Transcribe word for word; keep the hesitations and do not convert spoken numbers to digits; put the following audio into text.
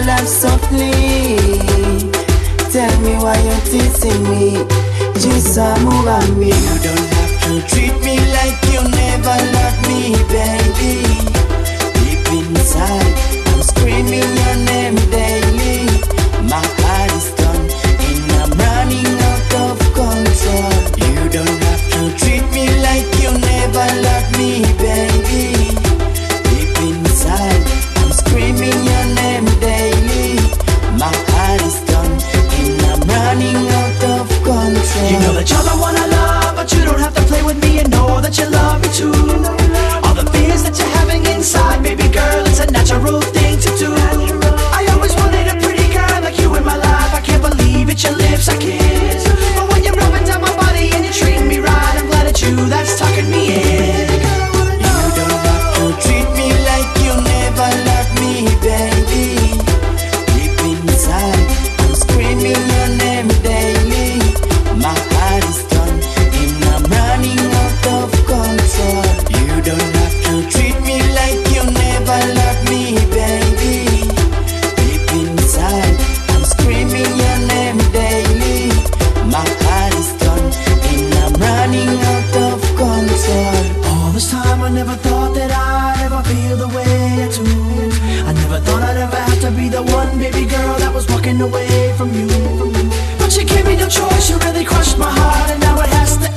laugh softly. Tell me why you're teasing me. Just uh, move on me. You don't have to treat me like you never loved me, baby. Deep inside, I'm screaming your name daily. My heart is done and I'm running out of control. You don't have to treat me like you never loved me, baby. Deep inside, I'm screaming your name daily. My heart is done and I'm running out of control. You know that you're the one I love, but you don't have to play with me and know that you love me too. All the fears that you're having inside, baby girl, it's a natural thing to do. I always wanted a pretty girl like you in my life. I can't believe it's your lips I kiss, but when you're rubbing down my body and you treat me right, I'm glad it's you that's talking me in. You don't have to treat me like you never loved me, baby. Deep inside, I'm screaming your name daily. My heart is done and I'm running out of control. You don't have to treat me like you never loved me, baby. Deep inside, I'm screaming your name daily. My heart is done and I'm running out of control. All this time I never thought that I'd ever feel the way I do. I never thought I'd ever have to be the one, baby girl, that was walking away from you. But you gave me no choice, you really crushed my heart, and now it has to